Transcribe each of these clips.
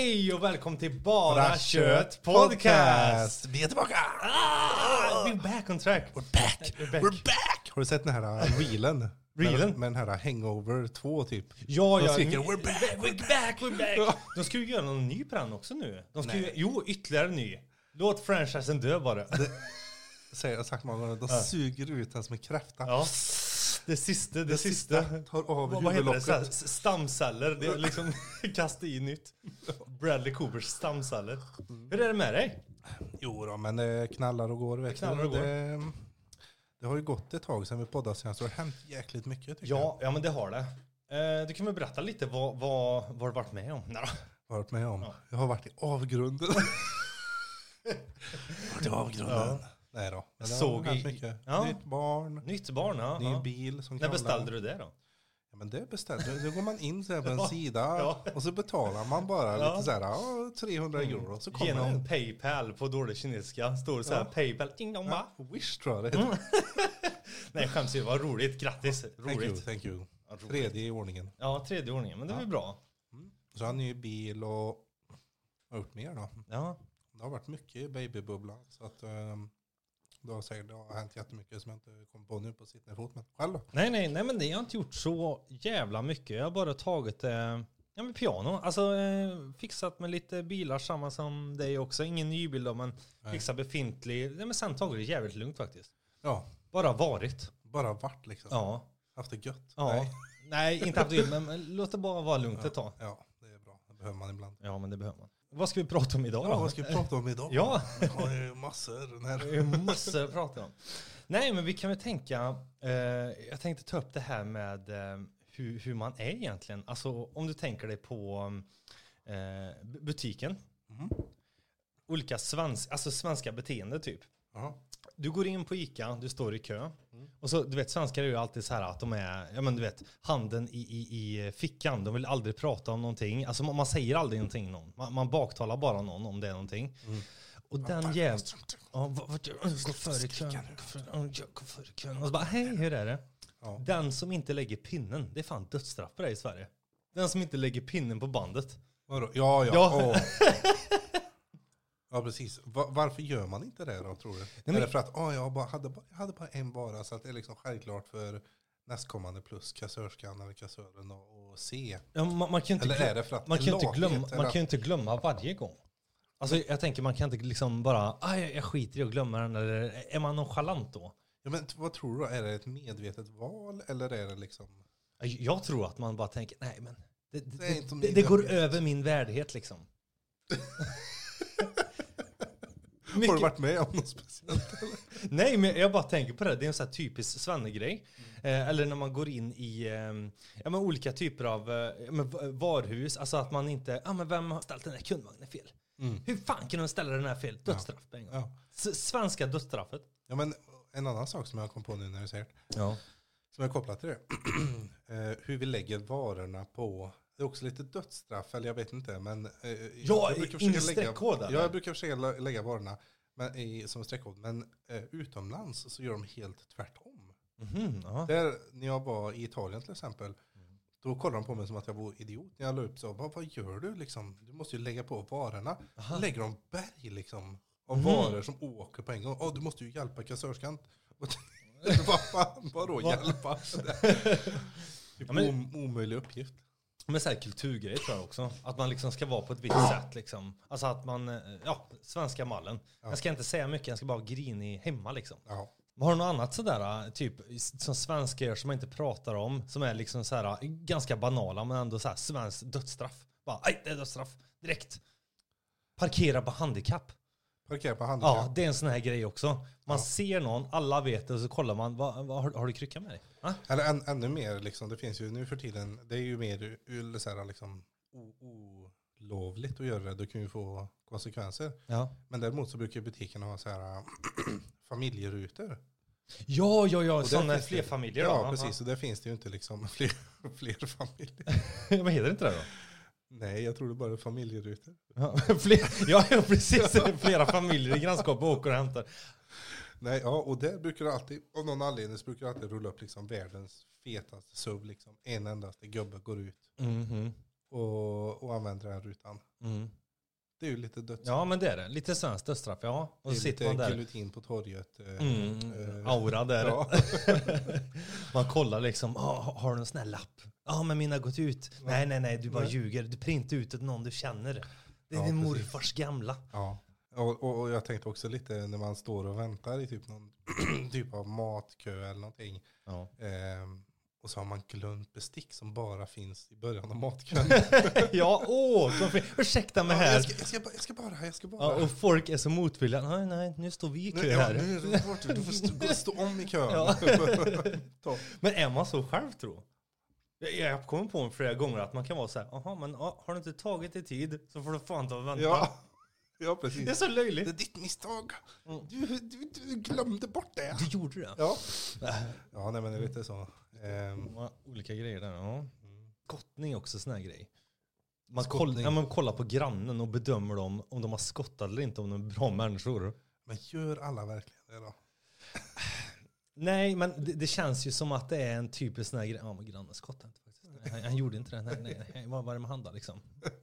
Hej och välkommen till Bara Kött Kött Podcast! Vi är tillbaka! We're back on track. We're back! Har du sett den här reelen? Reelen? Med den här Hangover 2 typ. Ja, De ja. skriker, we're back! De ska ju göra någon ny på den också nu. De ska ju, ytterligare ny. Låt franchisen dö bara. Säger jag sagt många gånger, de suger ut den som en kräfta. Ja. Det sista. Tar av Vad heter det? huvudlocket. Så här, stamceller. Det är liksom kasta i nytt. Bradley Coopers stamceller. Hur är det med dig? Jo då, men det knallar och går. Vet Knallar du. och går. Det har ju gått ett tag sedan vi poddade sen, så det har hänt jäkligt mycket tycker jag. Ja, men det har det. Du kan väl berätta lite vad du varit med om? Nej, Har varit med om. Ja. Jag har varit i avgrunden. Varit i avgrunden. Ja. Nej då. Men det Såg har hänt i- mycket. Ja. Nytt barn. Nytt barn, ja. Ny bil som När beställde du det då? Ja, men det beställde. Då går man in så här på en Ja. sida Ja. och så betalar man bara Ja. lite så här 300 euro. Så kommer Genom det. Paypal på dålig kinesiska. Står det så här, Ja. Paypal, ding dong ba. Ja, Wish tror jag det heter. Nej, skäms ju, vad roligt, grattis. Roligt. Thank you. Ja, roligt. Tredje i ordningen. Ja, tredje ordningen, men det är väl bra. Så har han ny bil och har gjort mer då. Ja, Det har varit mycket i babybubblan. Så att det har hänt jättemycket som jag inte kom på nu på sittande fot. Men själv då? nej, men det har jag inte gjort så jävla mycket. Jag har bara tagit med piano. Alltså fixat med lite bilar, samma som dig också. Ingen nybil då, men fixat befintlig. Nej, men sen tagit det jävligt lugnt faktiskt. Ja, Bara varit. bara vart liksom. Ja. Haft det gött. Ja. Nej, inte haft det, men låt det bara vara lugnt ett tag. Ja, det är bra. Det behöver man ibland. Ja, men det behöver man. Vad ska vi prata om idag då? Ja, vad ska vi prata om idag? Ja. Vi har ju massor. Det är massor att prata om. Nej, men vi kan väl tänka, jag tänkte ta upp det här med hur man är egentligen. Alltså om du tänker dig på butiken. Mhm. Olika svenska beteende typ. Jaha. Du går in på ICA, du står i kö. Och så, du vet, svenskar är ju alltid så här att de är, ja men du vet, handen i fickan. De vill aldrig prata om någonting. Alltså man säger aldrig någonting någon. Man baktalar bara någon om det är någonting. Och den jäveln, ja, gå före kön. Och så bara, hej, hur är det? Ja. Den som inte lägger pinnen, det är fan dödsstraff på det i Sverige. Den som inte lägger pinnen på bandet. Vadå? Ja. Ja. Ja, precis. Varför gör man inte det då, tror du? men- Är det för att jag hade bara en vara, så att det är liksom självklart för nästkommande plus kassörskan eller kassören och se? Ja, man kan ju inte, Eller är det för att man kan ju inte lathet, glömma, eller man kan ju inte glömma varje gång. Alltså jag tänker man kan inte liksom bara, jag skiter i att glömma den, eller är man nonchalant då? Ja, men vad tror du då? Är det ett medvetet val eller är det liksom... Jag tror att man bara tänker, nej men Det är inte det går över min värdighet liksom. Har du varit med om något speciellt? Nej, men jag bara tänker på det. Det är en sån här typisk svennegrej. Eller när man går in i men olika typer av varuhus. Alltså att man inte, men vem har ställt den här kundvagnen fel? Hur fan kan de ställa den här fel? Dödsstraff på en gång. Ja. Svenska dödsstraffet. Ja, men en annan sak som jag kom på nu när du säger det, Ja. som jag kopplat till det. Hur vi lägger varorna på. Det är också lite dödsstraff, eller jag vet inte. Men, jag brukar försöka streckkod, eller? jag brukar försöka lägga varorna som streckkod. Men utomlands så gör de helt tvärtom. Ja. Där, när jag var i Italien till exempel, då kollade de på mig som att jag var idiot. När jag la upp så, vad gör du liksom? Du måste ju lägga på varorna. Då lägger de berg liksom av varor som åker på en gång. Du måste ju hjälpa kassörskan. Vadå hjälpa? Typ Ja, men- omöjlig uppgift. Men så här kulturgrej tror jag också. Att man liksom ska vara på ett visst sätt liksom. Alltså att man, svenska mallen. Jag ska inte säga mycket, jag ska bara grinig hemma liksom. Ja. Har du något annat sådär, typ som svenskar gör som man inte pratar om, som är liksom såhär ganska banala men ändå såhär svensk dödsstraff? Bara, det är dödsstraff, direkt. Parkera på handikapp. Parkera på handikapp. Ja, det är en sån här grej också. Man ser någon, alla vet det och så kollar man, har du krycka med dig? Eller ännu mer liksom, det finns ju nu för tiden, det är ju mer så här, liksom, olovligt att göra det. Du kan ju få konsekvenser. Ja. Men däremot så brukar butikerna ha så här familjerutor. Ja, Och sådana där finns fler det- familjer Ja, då. precis. Och där finns det ju inte liksom fler familjer. Men heter det inte det då? Nej, jag tror det bara är familjerutor. Ja, precis. Flera familjer i grannskapet åker och hämtar. Nej, ja, och där brukar det alltid, av någon anledning så brukar det alltid rulla upp liksom världens fetaste SUV liksom. En endaste gubbe går ut. och använder den här rutan. Mm. Det är ju lite döds. Ja, men det är det. Lite svenskt dödsstraff, ja. Och det så är sitter lite man där. gulutin på torget. Aura där. Ja. Man kollar liksom, har du en sån här lapp? Ja, men mina har gått ut. Nej, du bara ljuger. Du printar ut ett någon du känner. Det är din morfars gamla. Ja. Och jag tänkte också lite när man står och väntar i typ någon typ av matkö eller någonting. Ja. Och så har man glömt bestick som bara finns i början av matkön. Ja, ursäkta mig här. Jag ska bara. Ja, och folk är så motvilliga. Nej, nu står vi i kö här. Du får stå om i kön. Ja. Men är man så själv, tror jag kommer på flera gånger att man kan vara så här, jaha, men har du inte tagit dig tid så får du fan ta och vänta. Ja, precis. Det är så löjligt. Det är ditt misstag. Du glömde bort det. Du gjorde det. Ja, nej, men det är lite så. Olika grejer där, ja. Skottning är också sån här grej. Man kollar på grannen och bedömer dem om de har skottat eller inte, om de är bra människor. Men gör alla verkligen det då? Nej, men det känns ju som att det är en typisk sån här grej. Ja, men grannen skottade inte faktiskt. Han gjorde inte det. Nej. Vad var det med handa liksom?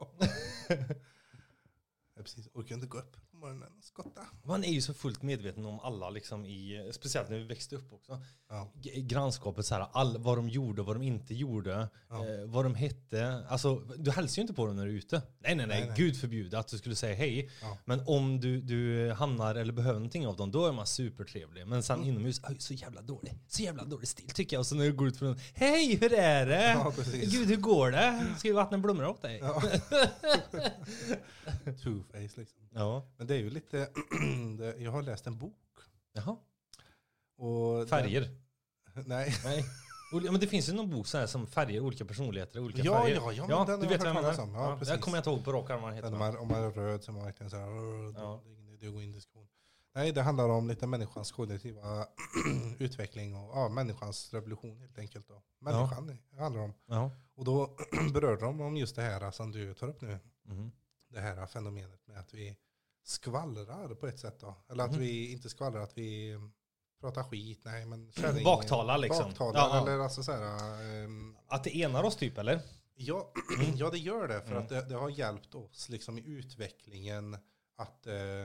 Ja, precis. Och kunde gå upp på morgonen och skotta. Man är ju så fullt medveten om alla liksom speciellt när vi växte upp också. Ja. Grannskapet så här, vad de gjorde och vad de inte gjorde, vad de hette. Alltså, du hälsar ju inte på dem när du är ute. Nej. Gud förbjude att du skulle säga hej. Ja. Men om du hamnar eller behöver någonting av dem, då är man supertrevlig. Men sen inomhus, så jävla dålig stil tycker jag. Och så när du går ut från hej, hur är det? Ja, Gud, hur går det? Ska vi vattna blommor åt dig? Ja. Two-face liksom. Ja. Men det är ju lite, jag har läst en bok. Jaha. Och färger? Nej. Men det finns ju någon bok så här som färger, olika personligheter, olika färger. Ja, den du vet vad jag menar. Ja, jag kommer inte ihåg på rak arm vad den heter. Om man är röd så är man verkligen så här, det går in i diskussion. Nej, det handlar om lite människans kollektiva utveckling och människans revolution helt enkelt. Då. Människan det handlar om. Ja. Och då berörde de om just det här som du tar upp nu. Mm. Det här fenomenet med att vi skvallrar på ett sätt då. Eller att vi inte skvallrar, att vi pratar skit. Nej, men baktalar liksom. Eller alltså så här, att det enar oss typ, eller? Ja, det gör det. För att det har hjälpt oss liksom i utvecklingen att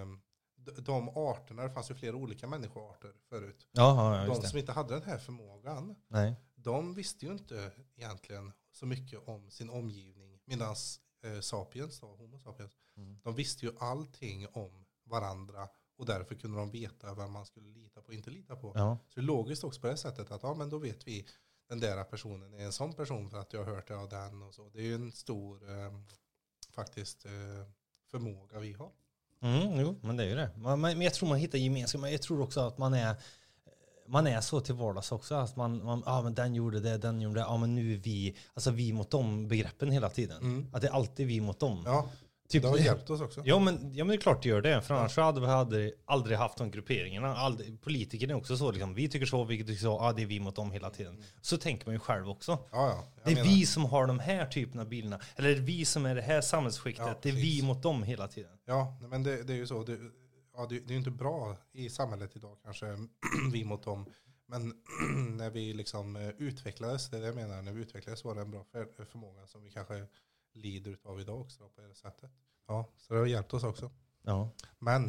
de arterna, det fanns ju flera olika människoarter förut. De som inte hade den här förmågan, de visste ju inte egentligen så mycket om sin omgivning. Medan sapiens, homo sapiens, de visste ju allting om varandra och därför kunde de veta vem man skulle lita på och inte lita på. Ja. Så det är logiskt också på det sättet att men då vet vi den där personen är en sån person för att jag har hört det av den och så. Det är ju en stor faktiskt förmåga vi har. Jo, men det är ju det. Men jag tror man hittar gemenskap. Men jag tror också att man är så till vardags också. Att men den gjorde det, den gjorde det. Ja, men nu är vi, alltså vi mot dem begreppen hela tiden. Att det är alltid vi mot dem. Ja, typ, det har hjälpt oss också. Ja, men det är klart det gör det. För annars hade vi aldrig haft de grupperingarna. Politikerna är också så. Liksom, vi tycker så, vi tycker så. Ja, det är vi mot dem hela tiden. Så tänker man ju själv också. Det är vi som har de här typerna av bilarna. Eller det är vi som är det här samhällsskiktet. Ja, det är vi mot dem hela tiden. Ja, men det är ju så. Det är ju inte bra i samhället idag kanske vi mot dem. Men när vi liksom utvecklades, det är det jag menar, när vi utvecklades var det en bra förmåga som vi kanske lider av idag också på det sättet. Ja, så det har hjälpt oss också. Ja. Men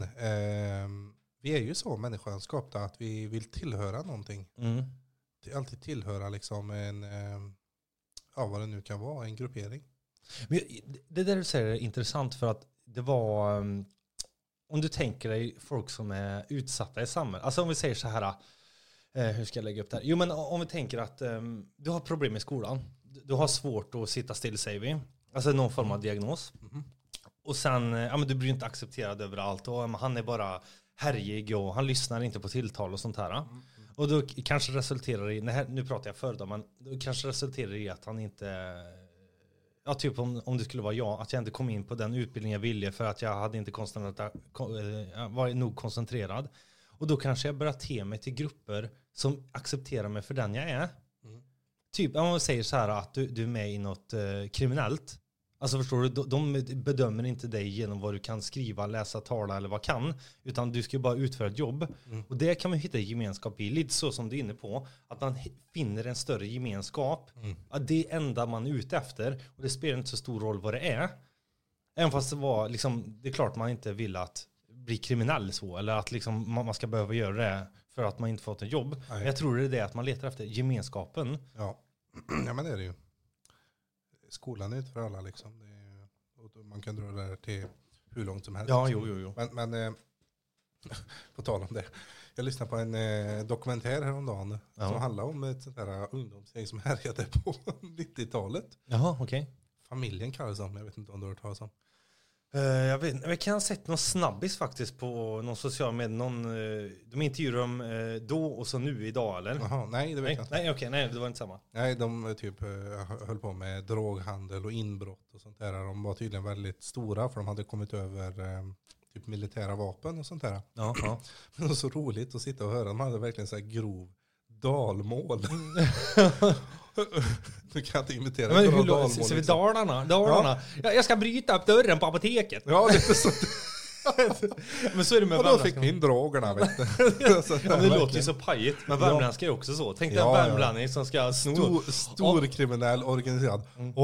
vi är ju så människan skapta att vi vill tillhöra någonting. Alltid tillhöra liksom en, vad det nu kan vara, en gruppering. Men det där du säger är intressant för att det var, om du tänker dig folk som är utsatta i samhället. Alltså om vi säger så här, hur ska jag lägga upp det här? Jo, men om vi tänker att du har problem i skolan. Du har svårt att sitta still, säger vi. Alltså någon form av diagnos. Och sen, men du blir inte accepterad överallt. Och han är bara härjig och han lyssnar inte på tilltal och sånt här. Och då kanske resulterar i, nu pratar jag för då, men då kanske resulterar i att han inte, typ om det skulle vara jag, att jag inte kom in på den utbildning jag ville för att jag hade inte var nog koncentrerad. Och då kanske jag börjar te mig till grupper som accepterar mig för den jag är. Typ om man säger så här att du är med i något kriminellt. Alltså förstår du, de bedömer inte dig genom vad du kan skriva, läsa, tala eller vad kan. Utan du ska bara utföra ett jobb. Och det kan man hitta gemenskap i. Lite så som du är inne på. Att man finner en större gemenskap. Att det är enda man är ute efter. Och det spelar inte så stor roll vad det är. Även fast det var liksom, det är klart man inte vill att bli kriminell så. Eller att liksom man ska behöva göra det för att man inte fått ett jobb. Men jag tror det är det att man letar efter gemenskapen. Ja, ja men det är det ju. Skolan är inte för alla liksom. Man kan dra det till hur långt som helst. Ja, jo. Men på tal om det. Jag lyssnade på en dokumentär häromdagen som handlar om ett sånt där ungdomsgäng som härjade på 90-talet. Jaha, okej. Familjen kallas de, jag vet inte om du har hört talas om. Jag kan ha sett någon snabbis faktiskt på någon social med de intervjuar dem då och så nu idag eller? Jaha, nej det vet jag inte. Nej, okej, nej, det var inte samma. Nej, de typ höll på med droghandel och inbrott och sånt där. De var tydligen väldigt stora för de hade kommit över typ militära vapen och sånt där. Ja. Men det var så roligt att sitta och höra. De hade verkligen så här grov dalmål. Du kan inte imitera. Men hur ser vi Dalarna? Ja. Jag ska bryta upp dörren på apoteket. Ja, lite så. Men så är det med och då fick vi in drogerna, vet du. Men det låter ju så pajigt. Men värmländska är också så. Tänk dig en värmlänning som ska sno. Stor kriminell organiserad.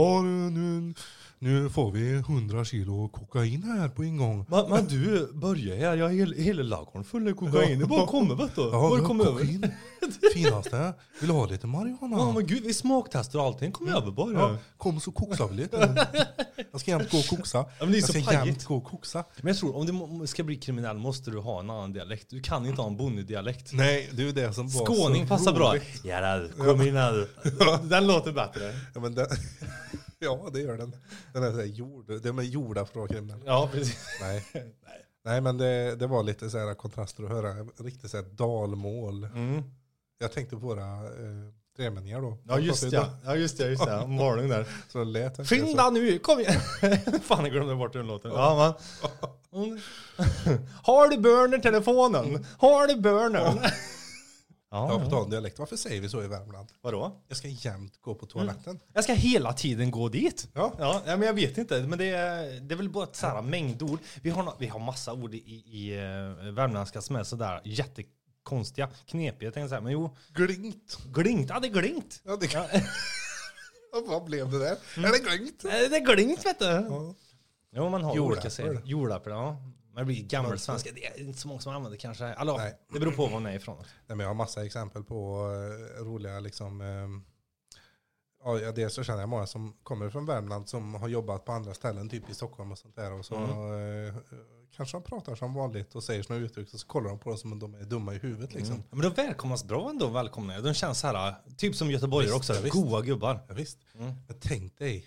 Nu får vi 100 kilo kokain här på ingång. Men du, börjar här. Jag har hela lagorn full av kokain. Det bara kommer, vet du. Ja, bara kommer kokain. Finaste. Vill du ha lite marijuana? Ja, men gud, vi smaktestar och allting. Kom över bara. Ja, kom så koksar vi lite. Jag ska jämt gå och koksa. Ja, men det är jag så ska pajigt. jämt gå och koksa. Men jag tror, om du ska bli kriminell måste du ha en annan dialekt. Du kan inte ha en bonnedialekt. Nej, det är det som var Skåning så passar bra. roligt. Ja, kom in här. Den låter bättre. Ja, men ja, det gör den. Den är så här de är gjorda för att vara kriminella. Ja, precis. Nej, men det var lite så här kontraster att höra. Riktigt så här dalmål. Jag tänkte på våra tremänningar då. Ja, just det. Morgonen där. Så det lät. Skynda nu, kom igen. Fan, jag glömde bort den låten. Ja, man. Har du burner-telefonen? Har du burner? Ja, på tal om dialekt. Varför säger vi så i Värmland? Vadå? Jag ska jämt gå på toaletten. Jag ska hela tiden gå dit. Ja. Men jag vet inte. Men det är väl bara ett så här mängdord. Vi har massa ord i värmländska som är sådär jättekonstiga, knepiga. Jag tänkte så här, men jo. Glingt. Ja, det är glingt. Ja, vad blev det där? Är det glingt? Det är glingt, vet du. Ja. Jo, man har olika säger. Jordäpple, ja. Men det blir gammelsvenska. Det är inte så många som använder kanske. Alltså, nej. Det beror på var man är ifrån. Nej, men jag har massa exempel på roliga liksom. Ja, dels så känner jag många som kommer från Värmland som har jobbat på andra ställen, typ i Stockholm och sånt där. Och så kanske de pratar som vanligt och säger såna uttryck och så kollar de på dem som om de är dumma i huvudet liksom. Men de välkomnas bra ändå, välkomna. De känns så här, typ som göteborgare också, goa gubbar. Ja, visst. Men tänk dig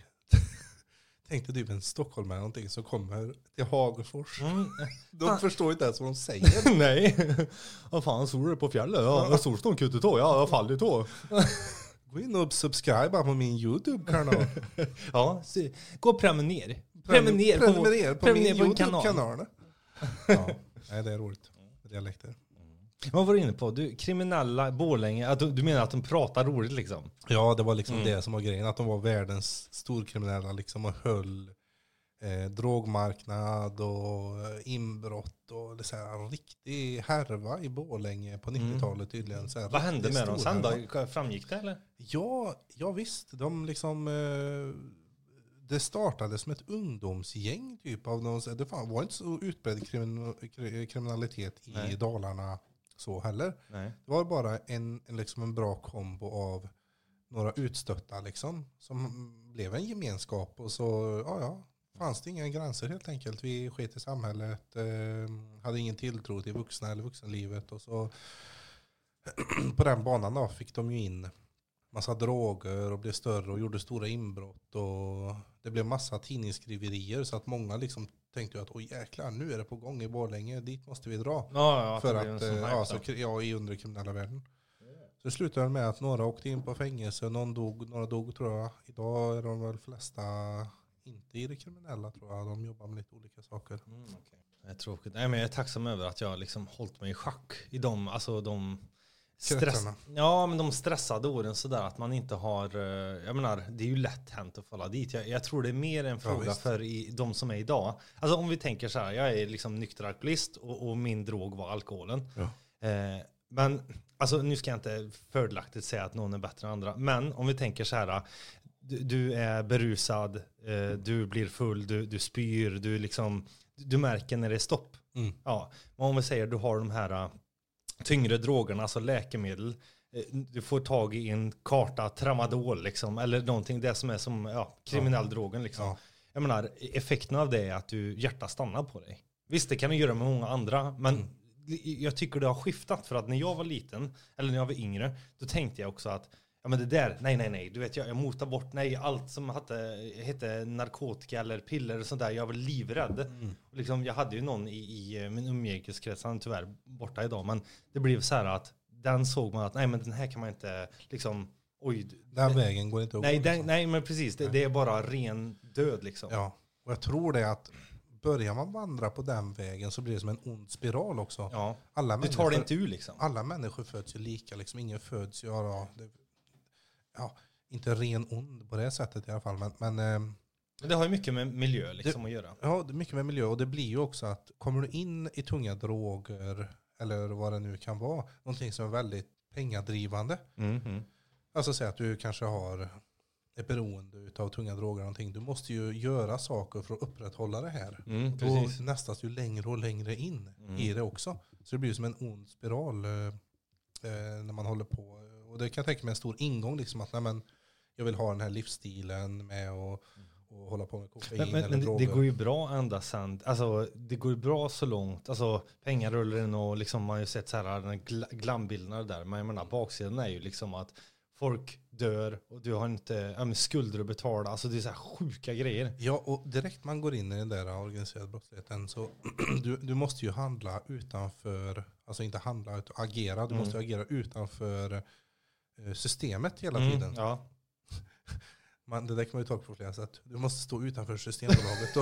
typ en stockholmare någonting som kommer till Hagfors. De förstår inte ens vad de säger. Nej. Vad fan, såg du på fjället? Ja, jag såg stånd kutt i tå. Ja, jag faller i tå. Gå in och subscribe på min YouTube-kanal. Ja, gå och prenumerera. Prenumerera på min YouTube-kanal. Ja, nej, det är roligt. Dialekter. Vad var du inne på? Du, kriminella Borlänge, du menar att de pratar roligt liksom? Ja, det var liksom det som var grejen. Att de var världens storkriminella liksom och höll drogmarknad och inbrott och det så här, riktig härva i Borlänge på 90-talet tydligen. Så här, vad hände med dem sen då? Framgick det eller? Ja visst. De liksom... det startade som ett ungdomsgäng typ av någon, det var inte så utbredd kriminalitet i Dalarna så heller. Nej. Det var bara en bra kombo av några utstötta liksom som blev en gemenskap och så fanns det inga gränser helt enkelt. Vi sket i samhället, hade ingen tilltro till vuxna eller vuxenlivet och så på den banan då fick de ju in massa droger och blev större och gjorde stora inbrott och det blev massa tidningsskriverier så att många liksom tänkte att oj jäklar, nu är det på gång i Borlänge, dit måste vi dra. Ja, för att i under kriminella världen. Så det slutade med att några åkte in på fängelse, några dog tror jag. Idag är de väl flesta inte i det kriminella tror jag. De jobbar med lite olika saker. Okay. Det är tråkigt. Nej, men jag är tacksam över att jag liksom hållit mig i schack i de Ja, men de stressade åren sådär att man inte har, jag menar, det är ju lätt hänt att falla dit. Jag tror det är mer en fråga för de som är idag. Alltså om vi tänker så här, jag är liksom nykter alkoholist och min drog var alkoholen. Ja. Men alltså nu ska jag inte fördelaktigt säga att någon är bättre än andra, men om vi tänker så här, du är berusad, du blir full, du spyr, du märker när det är stopp. Ja, men om vi säger du har de här tyngre drogerna, alltså läkemedel, du får tag i en karta tramadol liksom, eller någonting, det som är som kriminell drogen liksom. Ja. Jag menar, effekten av det är att hjärtat stannar på dig. Visst, det kan du göra med många andra, men jag tycker det har skiftat, för att när jag var liten, eller när jag var yngre, då tänkte jag också att ja, men det där, nej. Du vet, jag motar bort, allt som hette narkotika eller piller och sånt där. Jag var livrädd. Och liksom, jag hade ju någon i min umgängeskrets, han är tyvärr borta idag. Men det blev så här att den såg man att, nej men den här kan man inte, liksom, den vägen går inte att gå. Nej, men precis, det är bara ren död liksom. Ja, och jag tror det att börjar man vandra på den vägen så blir det som en ond spiral också. Ja, du tar det inte ur liksom. Alla människor föds ju lika, liksom. Ingen föds ju, inte ren ond på det sättet i alla fall. Men det har ju mycket med miljö liksom att göra. Ja, det är mycket med miljö, och det blir ju också att kommer du in i tunga droger eller vad det nu kan vara, någonting som är väldigt pengadrivande. Alltså säg att du kanske har ett beroende av tunga droger eller någonting. Du måste ju göra saker för att upprätthålla det här. Då nästas ju längre och längre in i det också. Så det blir som en ond spiral när man håller på. Och det kan jag tänka mig en stor ingång, liksom att jag vill ha den här livsstilen med och hålla på med kokain men det går ju bra ända sen. Alltså det går ju bra så långt. Alltså pengar rullar in och liksom, man har ju sett så här den glambilderna där. Men jag menar, baksidan är ju liksom att folk dör och du har inte skulder att betala. Alltså det är så här sjuka grejer. Ja, och direkt man går in i den där organiserade brottsligheten så du måste ju handla utanför, alltså inte handla utan agera. Du måste agera utanför systemet hela tiden. Ja. Det där kan man ju ta på flera sätt. Du måste stå utanför Systembolaget.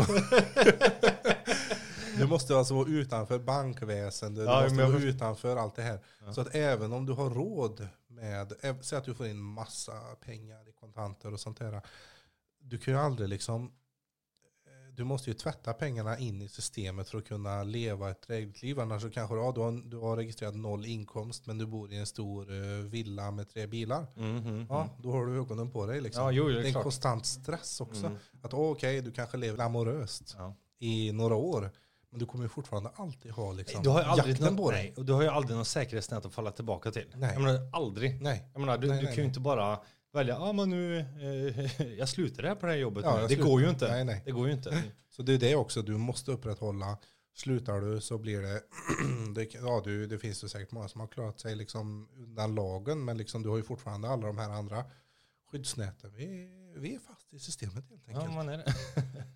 Du måste alltså vara utanför bankväsendet. Du måste vara utanför allt det här. Ja. Så att även om du har råd med, säg att du får in massa pengar i kontanter och sånt där. Du kan ju aldrig liksom, du måste ju tvätta pengarna in i systemet för att kunna leva ett drägligt liv. Annars så kanske du har registrerat 0 inkomst, men du bor i en stor villa med 3 bilar. Då har du ögonen på dig. Liksom. Ja, det är en konstant stress också. Att okej, du kanske lever amoröst i några år. Men du kommer ju fortfarande alltid ha liksom, du har ju aldrig jakten på dig. Och du har ju aldrig någon säkerhetsnät att falla tillbaka till. Nej. Jag menar, aldrig. Nej. Jag menar, du kan ju inte bara välja, men nu jag slutar det på det här jobbet. Ja, det går ju inte. Nej. Det går ju inte. Så det är det också du måste upprätthålla. Slutar du så blir det det finns ju säkert många som har klarat sig liksom undan lagen, men liksom du har ju fortfarande alla de här andra skyddsnäten. Vi är fast i systemet helt enkelt. Ja, man är det.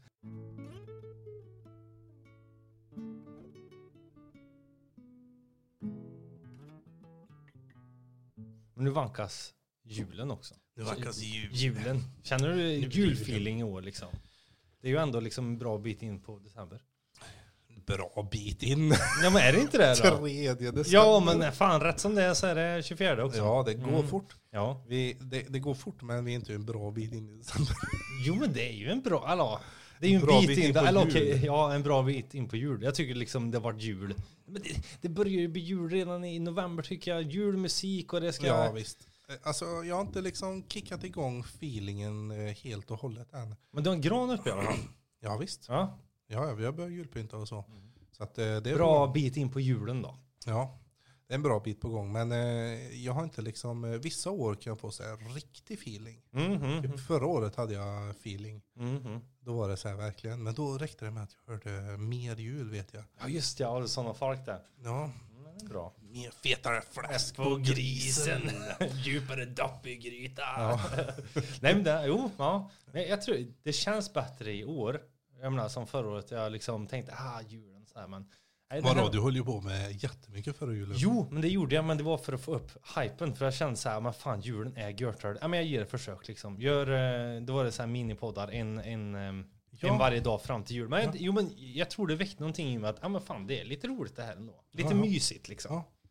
Men nu vankas julen också. Nu vankas julen. Känner du julfeeling i år liksom? Det är ju ändå liksom en bra bit in på december. Bra bit in. Ja, men är det inte det då? 3 december. Ja, men fan, rätt som det är så är det 24 också. Ja, det går fort. Ja. Det går fort, men vi är inte en bra bit in i december. Jo, men det är ju en bra, alltså, det är ju en bit in på jul. En bra bit in på jul. Jag tycker liksom det har varit jul. Men det börjar ju bli jul redan i november, tycker jag. Julmusik och det ska... Ja, visst. Alltså, jag har inte liksom kickat igång feelingen helt och hållet än. Men du har en gran uppe i alla fall. Ja, visst. Ja, vi har börjat julpynta och så. Så att, det är bra bit in på julen då. Ja, det är en bra bit på gång. Men jag har inte liksom, vissa år kan jag få så här riktig feeling. Typ förra året hade jag feeling. Då var det så här verkligen. Men då räckte det med att jag hörde mer jul, vet jag. Ja, just det. Ja, det är sådana folk där. Ja. Bra. Mer fetare fläsk på grisen. Djupare dopp i gryta. Ja. Nej, men men jag tror det känns bättre i år. Jag menar, som förra året. Jag liksom tänkte, julen så här, men... Vadå, du höll ju på med jättemycket förra julen. Jo, men det gjorde jag, men det var för att få upp hypen. För jag kände så här, men fan, julen är görtörd. Ja, men jag ger ett försök liksom. Då var det så här minipoddar, en varje dag fram till jul. Men, men jag tror det väckte någonting i mig att, men fan, det är lite roligt det här ändå. Lite mysigt liksom.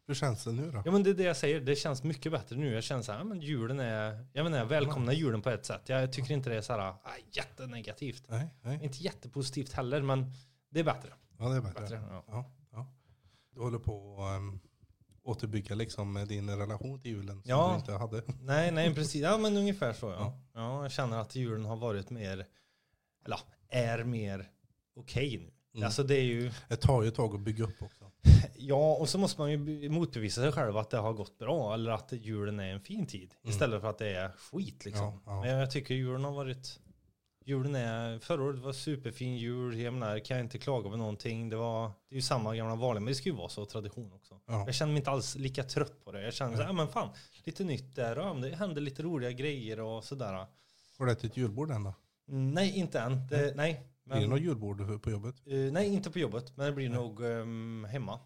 Hur känns det nu då? Ja, men det är det jag säger. Det känns mycket bättre nu. Jag känner så här, men julen är... Jag välkomnar julen på ett sätt. Jag tycker inte det är så här jättenegativt. Nej. Inte jättepositivt heller, men det är bättre. Ja, det är bättre. Ja. Ja. Du håller på att återbygga liksom din relation till julen som Ja. du inte hade. Nej, precis. Ja, men ungefär så, ja. Jag känner att julen har varit mer... Eller är mer okej nu. Alltså det är ju... Det tar ju ett tag att bygga upp också. Ja, och så måste man ju motbevisa sig själv att det har gått bra. Eller att julen är en fin tid. Istället för att det är skit liksom. Ja. Men jag tycker julen har varit... Förra året var superfin jul. Jag menar, kan jag inte klaga på någonting. Det är ju samma gamla vanliga. Men det ska ju vara så tradition också. Ja. Jag känner mig inte alls lika trött på det. Jag känner så men fan, lite nytt där. Och det händer lite roliga grejer och sådär. Har du ätit ett julbord än då? Nej, inte än. Nej. Blir det något julbord på jobbet? Nej, inte på jobbet. Men det blir nog hemma.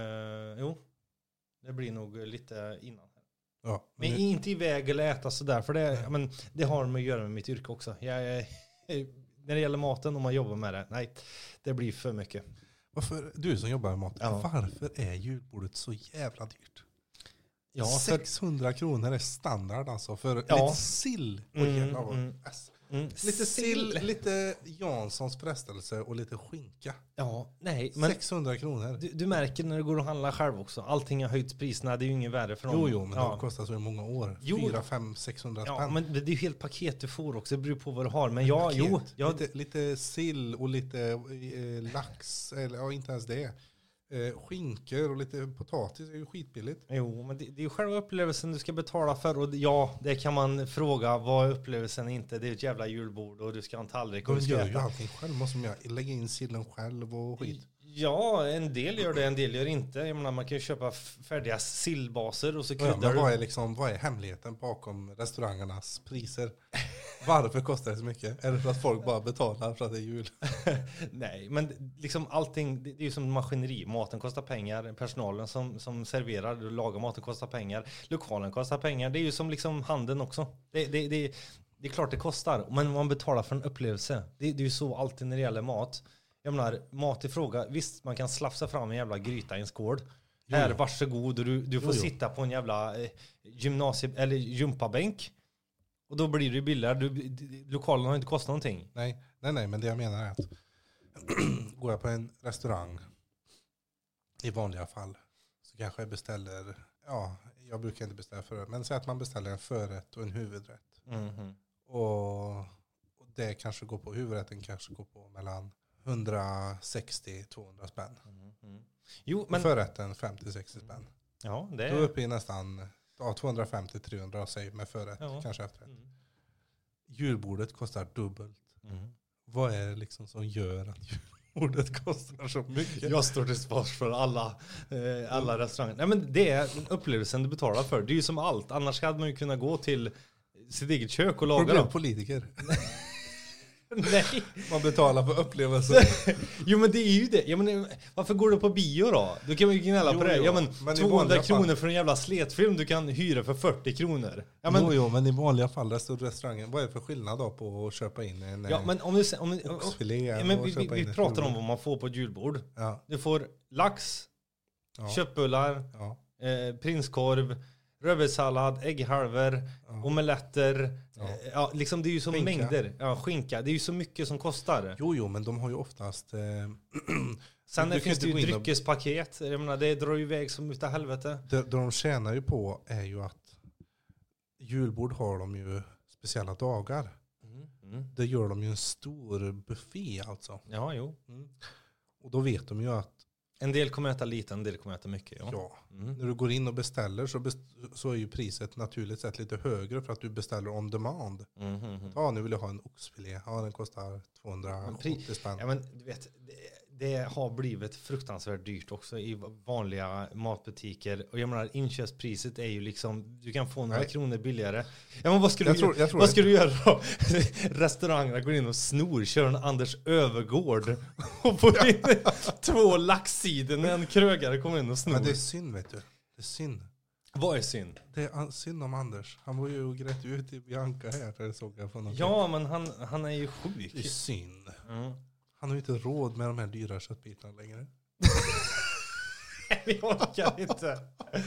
Jo, det blir nog lite innan. Ja, men inte iväg eller äta sådär. För det har med att göra med mitt yrke också. När det gäller maten, om man jobbar med det. Nej, det blir för mycket. Varför, du som jobbar med mat, varför är julbordet så jävla dyrt? Ja, 600 kronor är standard alltså för lite sill och lite sill, lite Janssons frestelse och lite skinka. Ja, nej, men 600 kronor. Du märker när du går och handlar själv också. Allting har höjts priserna, det är ju ingen värre för dem. Jo, men det kostar så i många år. 4, 5, 600 spänn. Ja, men det är ju helt paket du får också. Det beror på vad du har. Men lite sill och lite lax, eller inte ens det. Skinkor och lite potatis är ju skitbilligt. Jo, men det är ju själva upplevelsen du ska betala för. Och ja, det kan man fråga. Vad är upplevelsen inte? Det är ett jävla julbord och du ska ha en tallrik. Och du gör ju allting själv. Måste man lägga in sillen själv och skit? Ja, en del gör det, en del gör inte. Jag menar, man kan ju köpa färdiga sillbaser och så kryddar du. Vad är hemligheten bakom restaurangernas priser? Varför kostar det så mycket? Är det för att folk bara betalar för att det är jul? Nej, men liksom allting, det är ju som maskineri. Maten kostar pengar, personalen som serverar och lagar maten kostar pengar, lokalen kostar pengar. Det är ju som liksom handeln också. Det är klart det kostar, men man betalar för en upplevelse. Det är ju så alltid när det gäller mat. Jag menar, mat i fråga, visst man kan slafsa fram en jävla gryta i en skål. Här, varsågod, och du får sitta på en jävla eller gympabänk. Och då blir det billigare. Lokalen har inte kostat någonting. Nej, men det jag menar är att går jag på en restaurang i vanliga fall så kanske jag beställer, jag brukar inte beställa förrätt, men säg att man beställer en förrätt och en huvudrätt. Och det kanske går på, huvudrätten kanske går på mellan 160-200 spänn. Jo, men förrätten 50-60 spänn. Ja, det är... Då är uppe i nästan 250-300 säg med förrätt, kanske efterrätt. Julbordet kostar dubbelt. Vad är det liksom som gör att julbordet kostar så mycket? Jag står till svars för alla restauranger. Nej, men det är upplevelsen du betalar för. Det är ju som allt. Annars hade man ju kunnat gå till sitt eget kök och laga dem. Politiker. Nej. Man betalar för upplevelsen. Jo, men det är ju det. Varför går du på bio då? Du kan ju gnälla på det. Men 200 kronor för en jävla sletfilm du kan hyra för 40 kronor. Men i vanliga fall restaurangen, vad är det för skillnad då på att köpa in en oxfilé? Vi pratar om vad man får på ett julbord. Ja. Du får lax, köttbullar, prinskorv, rödbetssallad, ägghalvor, omeletter. Liksom det är ju som skinka. Mängder. Ja, skinka. Det är ju så mycket som kostar. Jo, men de har ju oftast... Sen finns det ju dryckespaket. Jag menar, det drar ju iväg som utav helvete. Det de tjänar ju på är ju att julbord har de ju speciella dagar. Det gör de ju en stor buffé alltså. Ja, jo. Och då vet de ju att en del kommer äta lite, en del kommer äta mycket. När du går in och beställer så är ju priset naturligt sett lite högre för att du beställer on demand. Ja, nu vill jag ha en oxfilé. Ja, den kostar 280 spänn. Ja, men du vet, det har blivit fruktansvärt dyrt också i vanliga matbutiker. Och jag menar, inköpspriset är ju liksom, du kan få några kronor billigare. Ja, men vad ska du göra då? Restaurangerna går in och kör en Anders Övergård och får in 2 laxsidor när en krögare kommer in och snor. Men det är synd, vet du. Det är synd. Vad är synd? Det är synd om Anders. Han var ju grätt ut i Bianca här där såg jag på något. Ja, men han är ju sjuk. Det är synd. Han har ju inte råd med de här dyra köttbitarna längre. Vi orkar inte.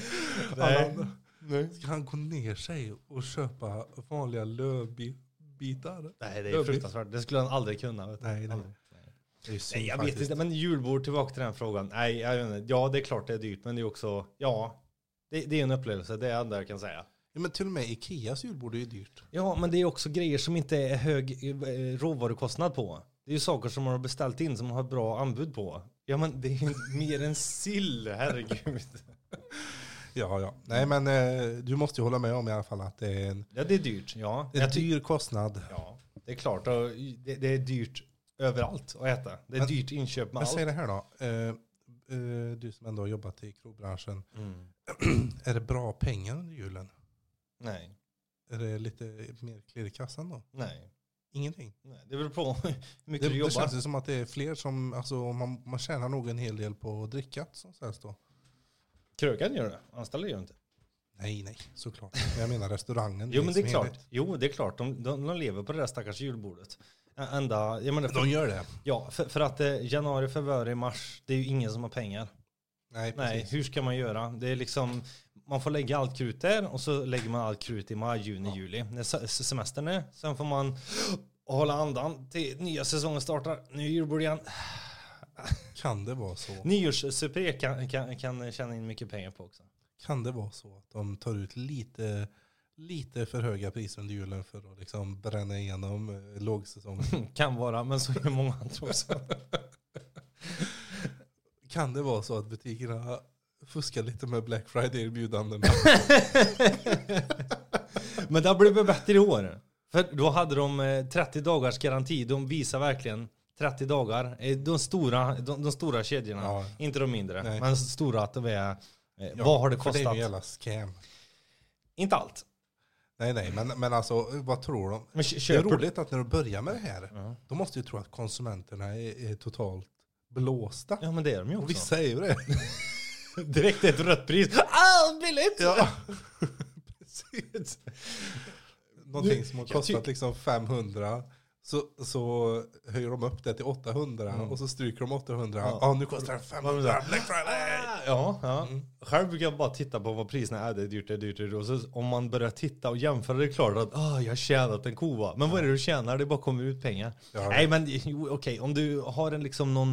Nej. Ska han gå ner sig och köpa vanliga lövbitar? Nej, det är fruktansvärt. Det skulle han aldrig kunna. Nej. Nej, jag vet inte, men julbord, tillbaka till den frågan. Nej, jag vet inte. Ja, det är klart det är dyrt, men det är också, det är en upplevelse, det är det enda jag kan säga. Ja, men till och med Ikeas julbord är ju dyrt. Ja, men det är också grejer som inte är hög råvarukostnad på. Det är ju saker som man har beställt in som man har bra anbud på. Ja, men det är ju mer än sill, herregud. Ja. Nej, men du måste ju hålla med om i alla fall att det är en... Ja, det är dyrt, ja. Det är en dyr kostnad. Ja, det är klart. Och det är dyrt överallt att äta. Det är dyrt inköp med allt. Jag säger det här då. Du som ändå har jobbat i krogbranschen. Är det bra pengar under julen? Nej. Är det lite mer klirr i kassan då? Nej. Ingenting? Nej, det beror på hur mycket du jobbar. Det känns ju som att det är fler som, alltså man tjänar nog en hel del på drickat som sägs då. Krökan gör det, anställda gör inte. Nej, såklart. Jag menar restaurangen. Jo, men det är klart. Jo, det är klart. De lever på det där stackars julbordet. De gör det. Ja, för att januari, februari, mars, det är ju ingen som har pengar. Nej, hur ska man göra? Det är liksom, man får lägga allt krut där och så lägger man allt krut i maj, juni, juli. När semestern är, sen får man hålla andan till nya säsongen startar. Ny julbord igen. Kan det vara så? Nyårssuper kan tjäna in mycket pengar på också. Kan det vara så att de tar ut lite för höga priser under julen för att liksom bränna igenom lågsäsongen? Kan vara, men så är många andra också. Kan det vara så att butikerna fuskar lite med Black Friday-erbjudanden? Men det har blivit bättre i år. För då hade de 30 dagars garanti. De visar verkligen 30 dagar. De stora kedjorna. Ja. Inte de mindre. Nej. Men stora att det är... vad har det kostat? För det är ju jävla scam. Inte allt. Nej, men alltså, vad tror de? Det är roligt att när du börjar med det här, då måste du tro att konsumenterna är totalt blåsta. Ja, men det är de ju också. Och vissa är ju det. Direkt ett rött pris. Billigt! Ja, precis. Någonting som har kostat liksom 500, så höjer de upp det till 800 och så stryker de 800. Nu kostar det 500. Black Friday! Ja. Själv brukar jag bara titta på vad priserna är. Det är dyrt. Och så om man börjar titta och jämföra, det är klart att jag har tjänat en kova. Men vad är det du tjänar? Det bara kommer ut pengar. Ja. Nej, men okej. Om du har en liksom någon...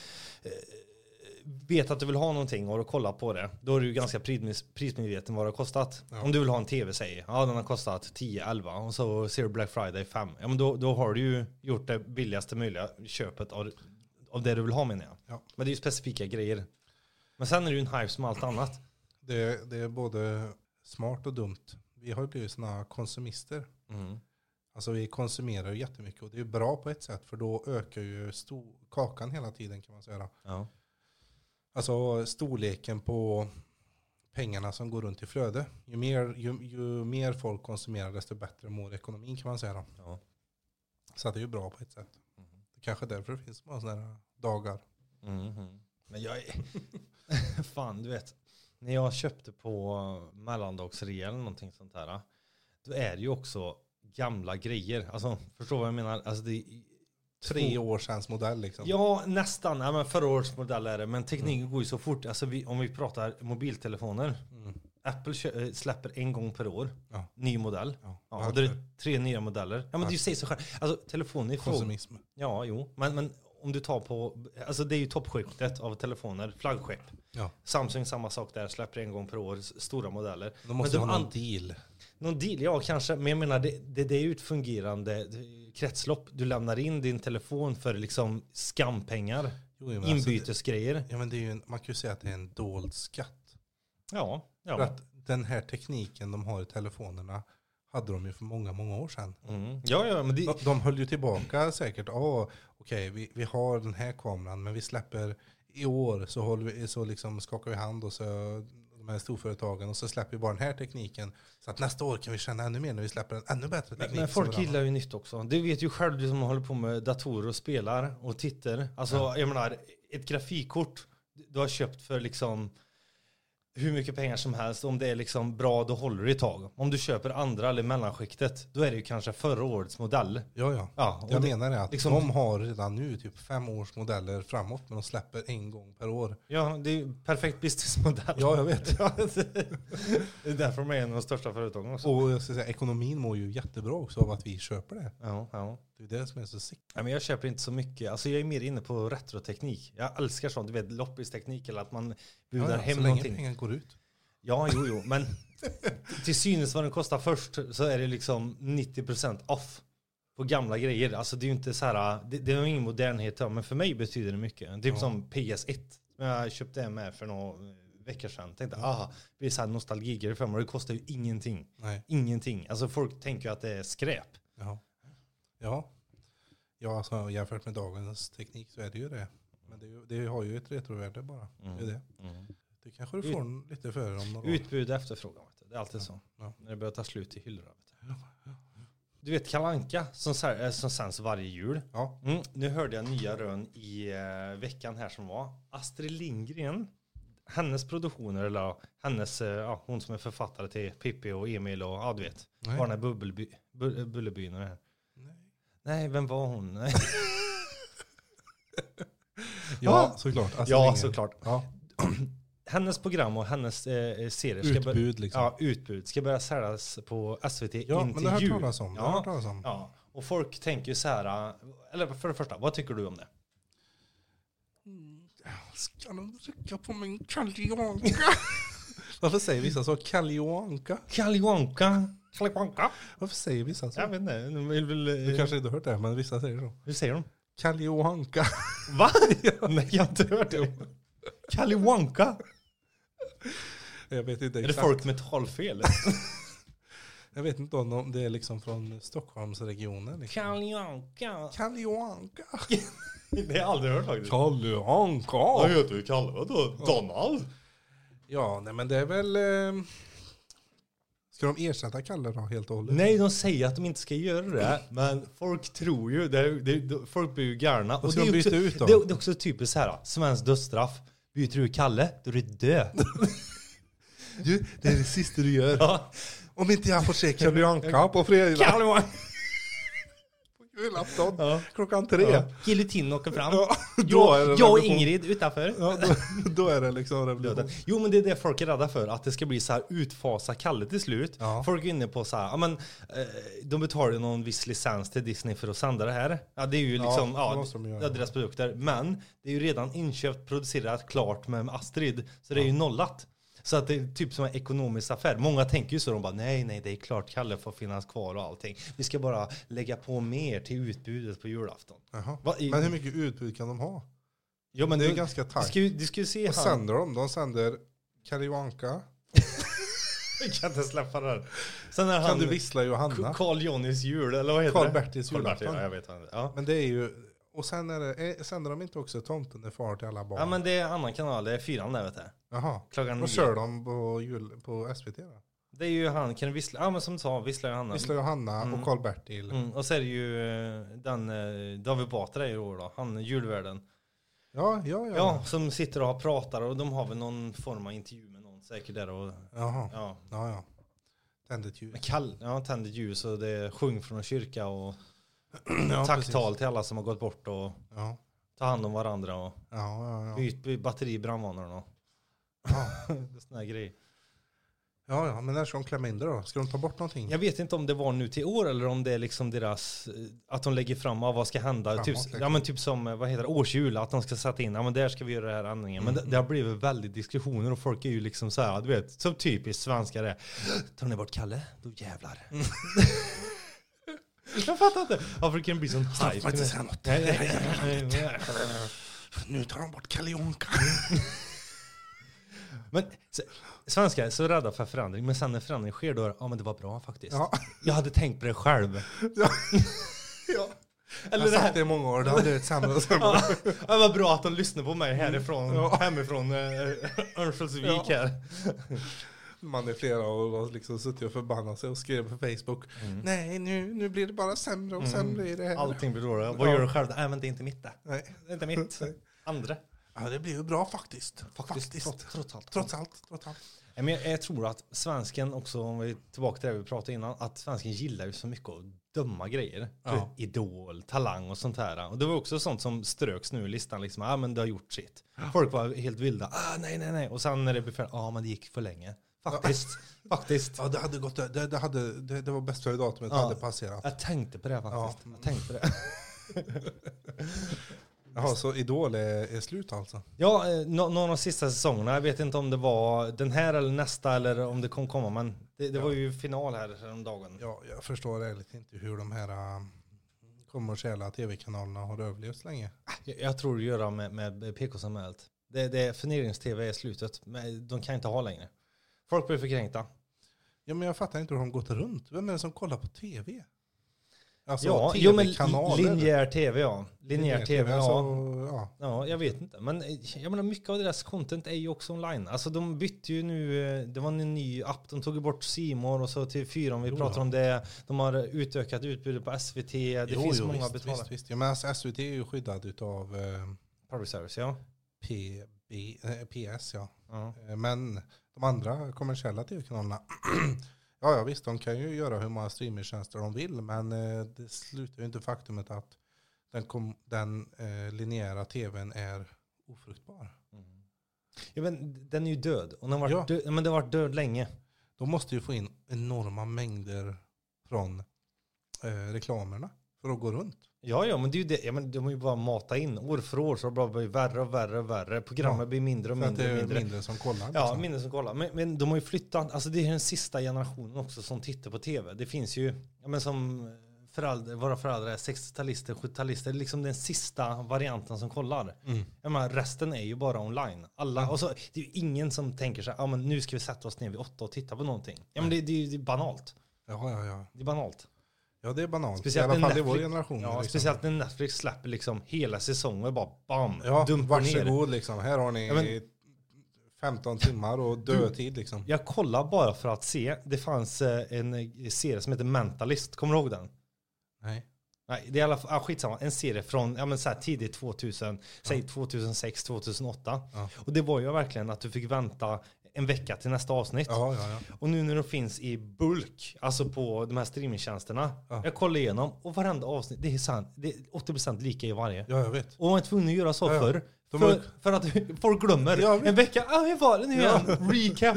vet att du vill ha någonting och kolla på det, då är du ganska prismedveten vad det har kostat. Ja. Om du vill ha en tv, säger den har kostat 10-11 och så ser du Black Friday 5. Ja, men då har du ju gjort det billigaste möjliga köpet av det du vill ha, menar jag. Ja. Men det är ju specifika grejer. Men sen är det ju en hype som allt annat. Det är både smart och dumt. Vi har ju blivit såna konsumister. Alltså vi konsumerar ju jättemycket och det är bra på ett sätt, för då ökar ju kakan hela tiden, kan man säga. Ja. Alltså storleken på pengarna som går runt i flöde. Ju mer folk konsumerar, desto bättre mår ekonomin, kan man säga. Ja. Så det är ju bra på ett sätt. Det är kanske därför det finns många sådana här dagar. Men jag är... Fan, du vet. När jag köpte på mellandagsrea eller någonting sånt här, då är det ju också gamla grejer. Alltså, förstår vad jag menar? Alltså det är 3 år sedan modell liksom. Ja, nästan. Ja, men förra års modell är det. Men tekniken går ju så fort. Alltså om vi pratar mobiltelefoner. Apple släpper en gång per år. Ja. Ny modell. Ja, och det är 3 nya modeller. Ja, men det säger sig själv. Alltså telefoner är konsumism. Ja, jo. Men om du tar på... Alltså det är ju toppskiktet av telefoner. Flaggskepp. Ja. Samsung samma sak där. Släpper en gång per år. Stora modeller. De måste ha någon deal. Någon deal, ja kanske. Men jag menar, det är ju ett fungerande kretslopp. Du lämnar in din telefon för liksom skampengar. Inbytesgrejer. Alltså men det är ju man kan ju säga att det är en dold skatt. Ja. För att den här tekniken de har i telefonerna hade de ju för många, många år sedan. Ja, men de höll ju tillbaka säkert. Okej, vi har den här kameran, men vi släpper i år så liksom skakar vi hand och så de här storföretagen och så släpper vi bara den här tekniken, så att nästa år kan vi känna ännu mer när vi släpper en ännu bättre teknik. Men folk gillar ju nytt också. Du vet ju själv, du som håller på med datorer och spelar och tittar. Alltså jag menar, ett grafikkort du har köpt för liksom hur mycket pengar som helst. Om det är liksom bra, då håller det ett tag. Om du köper andra eller mellanskiktet, då är det ju kanske förra årets modell. Ja. Och Jag menar det att liksom, de har redan nu typ 5 års modeller framåt, men de släpper en gång per år. Ja, det är ju perfekt businessmodell. Ja, jag vet. Det är därför de är en av de största företagen också. Och jag ska säga, ekonomin mår ju jättebra också av att vi köper det. Ja. Det är det som är så sick. Ja, men jag köper inte så mycket. Alltså jag är mer inne på retroteknik. Jag älskar sånt, du vet, loppisteknik eller att man budar hem så någonting. länge pengar går ut. Ja, jo. Men till synes vad den kostar först så är det liksom 90% off på gamla grejer. Alltså det är ju inte så här, det är ingen modernhet, men för mig betyder det mycket. Typ som PS1 som jag köpte med för några veckor sedan. Tänkte, det är så här nostalgigrejer för mig, och det kostar ju ingenting. Nej. Ingenting. Alltså folk tänker ju att det är skräp. Ja, alltså jämfört med dagens teknik så är det ju det. Men det har ju ett retrovärde bara. Det är det. Det kanske du får lite för om några år. Utbud och efterfrågan. Vet du. Det är alltid så. Ja. När det börjar ta slut i hyllorna. Du vet Kalle Anka som sänds varje jul. Ja. Nu hörde jag nya rön i veckan här som var. Astrid Lindgren. Hennes produktioner, eller hennes, hon som är författare till Pippi och Emil och du vet. Var den här Bullerbyn och det här. Nej, vem var hon? Nej. Ja, såklart. Ja, såklart. Ja. Hennes program och hennes serier ska utbud ska börja säljas på SVT in men till det har jul. talas om. Ja. Och folk tänker ju så här, eller för det första, vad tycker du om det? Ska de rycka på min Kalle Anka? Varför säger vissa så? Kalle Anka? Kalle Anka? Varför säger vissa så? Jag vet inte. Du kanske inte hört det, men vissa säger så. Hur säger de? Kalle Anka. Va? Nej, jag har inte hört det. Kalle Anka? Jag vet inte exakt. Är det folk med talfel? Jag vet inte om det är liksom från Stockholmsregionen. Liksom. Kalle Anka. Det har jag aldrig hört faktiskt. Kalle Anka. Vad heter du Kalle? Vadå? Donald? Ja, nej men det är väl... Ska de ersätta Kalle då helt och hållet? Nej, de säger att de inte ska göra det. Men folk tror ju, folk blir ju gärna. Och ska de byta ut då? Det är också typiskt så här, svensk dödsstraff. Byter du Kalle, då är du död. Du, det är det sista du gör. Ja. Om inte jag får se Kalle Anka på fredag. Kalle Anka. På julafton, klockan 3. Giljotin åker fram. Ja, jag och Ingrid utanför. Ja, då är det liksom revolution. Jo, men det är det folk är rädda för. Att det ska bli så här utfasa Kalle till slut. Ja. Folk är inne på så här, de betalar någon viss licens till Disney för att sända det här. Ja, det är ju liksom deras produkter. Men det är ju redan inköpt, producerat, klart med Astrid. Så det är ju nollat. Så att det är typ som en ekonomisk affär. Många tänker ju så, de bara nej, det är klart Kalle får finnas kvar och allting. Vi ska bara lägga på mer till utbudet på julafton. Men hur mycket utbud kan de ha? Jo, men det är ganska tajt. Du ska se och sänder de? De sänder Kalle Anka. Jag kan inte släppa det här. Sen är kan du vissla Johanna? Karl Johnnys jul, eller vad heter Karl det? Bertils julafton. Ja, jag vet vad det är. Ja. Men det är ju... Och sen sänder de inte också Tomten är far till alla barn? Ja, men det är en annan kanal. Det är 4 där, vet du. Jaha. Klockan 9. Vad kör de på SVT då? Det är ju han, kan du vissla? Ja, men som du sa, Vissla Johanna. Vissla Johanna och Karl Bertil. Och så är det ju den David Batra i år då. Han, julvärden. Ja, som sitter och pratar, och de har väl någon form av intervju med någon säkert där. Och, ja. Tändet ljus. Tändet ljus, och det sjung från en kyrka och tacktal till alla som har gått bort och ta hand om varandra och byt batteri i brandvarnaren och såna här grejer. Ja, men när ska de klämma in det då? Ska de ta bort någonting? Jag vet inte om det var nu till år eller om det är liksom deras, att de lägger fram vad ska hända. Typ som, vad heter det, årsjul, att de ska sätta in, men där ska vi göra det här ändringen. Men det har blivit väldigt diskussioner och folk är ju liksom så här, du vet, som typiskt svenskar är, tar ni bort Kalle, då jävlar. Jag fattar inte. Varför kan det bli sån hype? Inte säga något. Nu tar de bort Kalle Anka. Men svenskar är så rädda för förändring, men sen när förändring sker då, men det var bra faktiskt. Ja. Jag hade tänkt på det själv. Ja. Eller jag har sagt det i många år, det har blivit sämre och sämre. Det var bra att de lyssnade på mig hemifrån Örnsköldsvik här. Man är flera och har liksom suttit och förbannat sig och skrev på Facebook. Nej, nu blir det bara sämre och sämre i det här. Allting blir dåligt. Vad gör du själv? Nej, men det är inte mitt det. Nej. Det är inte mitt. Andra. Ja, det blir ju bra faktiskt. Trots allt. Men jag tror att svensken också, om vi är tillbaka till det vi pratade innan, att svensken gillar ju så mycket att döma grejer. Ja. Idol, talang och sånt här. Och det var också sånt som ströks nu i listan. Liksom, men det har gjort sitt. Folk var helt vilda. Nej. Och sen när det blev färdigt, men det gick för länge. Faktiskt. Ja, det hade gått. Det var bäst före datumet hade passerat. Jag tänkte på det faktiskt. Ja. Jag tänkte på det. Jaha, så Idol är slut alltså? Ja, någon av de sista säsongerna. Jag vet inte om det var den här eller nästa eller om det kommer komma. Men det var ju final här om dagen. Ja, jag förstår ärligt inte hur de här kommersiella tv-kanalerna har överlevt så länge. Jag tror det gör med PK-samhället. Det förnedrings-tv är slutet. Men de kan inte ha längre. Folk blir förkränkta. Ja, men jag fattar inte hur de gått runt. Vem är det som kollar på tv? Alltså ja, tv-kanaler. Linjär tv, ja. Linjär tv, alltså, ja. Ja, jag vet inte. Men jag menar, mycket av deras content är ju också online. Alltså de bytte ju nu, det var en ny app. De tog bort C More och så till 4 om vi pratar om det. De har utökat utbudet på SVT. Det finns många betalare. Visst. Ja, men SVT är ju skyddad utav Public service, ja. PS, ja. Men de andra kommersiella tv-kanalerna ja, visst, de kan ju göra hur många streamingtjänster de vill, men det slutar ju inte faktumet att den linjära tvn är ofruktbar. Ja, men den är ju död. Och den var död, men det har varit död länge. De måste ju få in enorma mängder från reklamerna för att gå runt. Ja, men det är ju det. Ja, men de har ju bara mata in. År för år så blir det bara värre och värre. Programmet blir mindre och mindre som kollar. Liksom. Ja, mindre som kollar. Men de har ju flyttat. Alltså det är den sista generationen också som tittar på tv. Det finns ju, som våra föräldrar är 60-talister, 70-talister. Liksom den sista varianten som kollar. Resten är ju bara online. Alla, och så, det är ju ingen som tänker så här, men nu ska vi sätta oss ner vid 8 och titta på någonting. Ja, men det är banalt. Ja. Det är banalt. Ja, det är banalt. Speciellt i alla fall i vår generation. Ja, liksom. Speciellt när Netflix släpper liksom hela säsonger bara bam, varsågod ner. Liksom. Här har ni 15 timmar och dödtid liksom. Jag kollar bara för att se. Det fanns en serie som heter Mentalist. Kommer du ihåg den? Nej, det är i alla fall skitsamma. En serie från så här tidigt 2000, säg 2006, 2008. Ja. Och det var ju verkligen att du fick vänta en vecka till nästa avsnitt. Ja. Och nu när de finns i bulk, alltså på de här streamingtjänsterna. Ja. Jag kollar igenom och varenda avsnitt, det är sant. Det är 80% lika i varje. Ja, jag vet. Och man är tvungen att göra så förr. För att folk glömmer. En vecka, hur var det nu igen? Recap.